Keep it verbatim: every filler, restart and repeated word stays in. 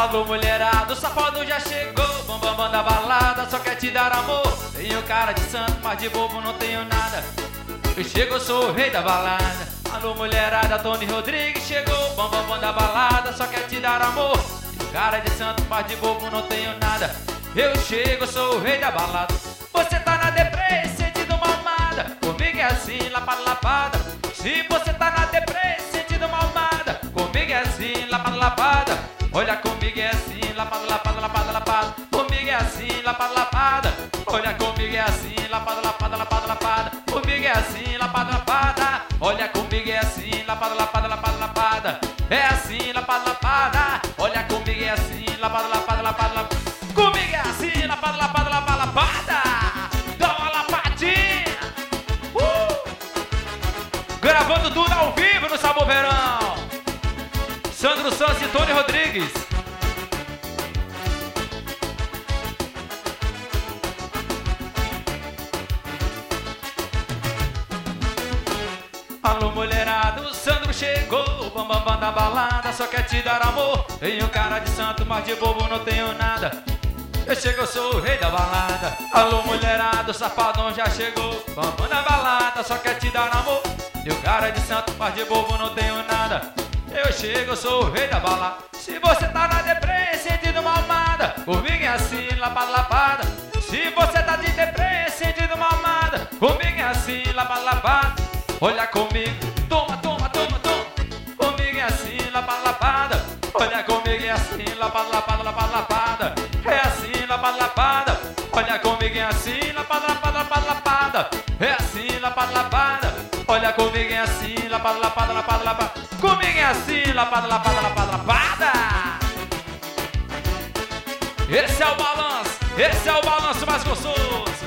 Alô mulherada, o safado já chegou, bam bam bam da balada, só quer te dar amor. Tenho cara de santo, mas de bobo não tenho nada. Eu chego, eu sou o rei da balada. Alô mulherada, Tony Rodrigues chegou, bam bam bam da balada, só quer te dar amor. Tenho cara de santo, mas de bobo não tenho nada. Eu chego, eu sou o rei da balada. Você tá na deprê, sentindo mal amada, comigo é assim, lapada, lapada. Se você tá na deprê, sentindo mal amada, comigo é assim, lapada, lapada. Olha comigo é assim, lapada, lapada, lapada, lapada. Comigo é assim, lapada, lapada. Olha comigo é assim, lapada, lapada, lapada, lapada. Comigo é assim, lapada, lapada. Olha comigo é assim, lapada, lapada, lapada, lapada. É assim, lapada, lapada. Olha comigo é assim, lapada, lapada, lapada, lapada. Comigo é assim, lapada, lapada, lapada, lapada. Dá uma lapadinha. Uh! Gravando tudo ao vivo no Sabor Verão. Sandro Santos e Tony Rodrigues. Alô mulherada, o Sandro chegou, bam bam bam da balada, só quer te dar amor. Tenho cara de santo, mas de bobo não tenho nada. Eu chego, eu sou o rei da balada. Alô mulherada, o safadão já chegou, bam bam da balada, só quer te dar amor. Tenho cara de santo, mas de bobo não tenho nada. Eu chego, eu sou o rei da balada. Se você tá na deprê, sentindo mal amada, comigo é assim, lapada, lapada. Se você tá de deprê, sentindo mal amada, comigo é assim, lapada, lapada. Olha comigo, toma, toma, toma, toma. Comigo é assim, lapada, lapada. Olha comigo é assim, lapada, lapada, lapada, lapada. É assim, lapada, lapada. Olha comigo é assim, lapada, lapada, lapada, lapada. É assim, lapada, lapada. Olha comigo é assim, lapada, lapada, lapada, lapada. Comigo é assim, lapada, lapada, lapada, lapada. Esse é o balanço, esse é o balanço mais gostoso.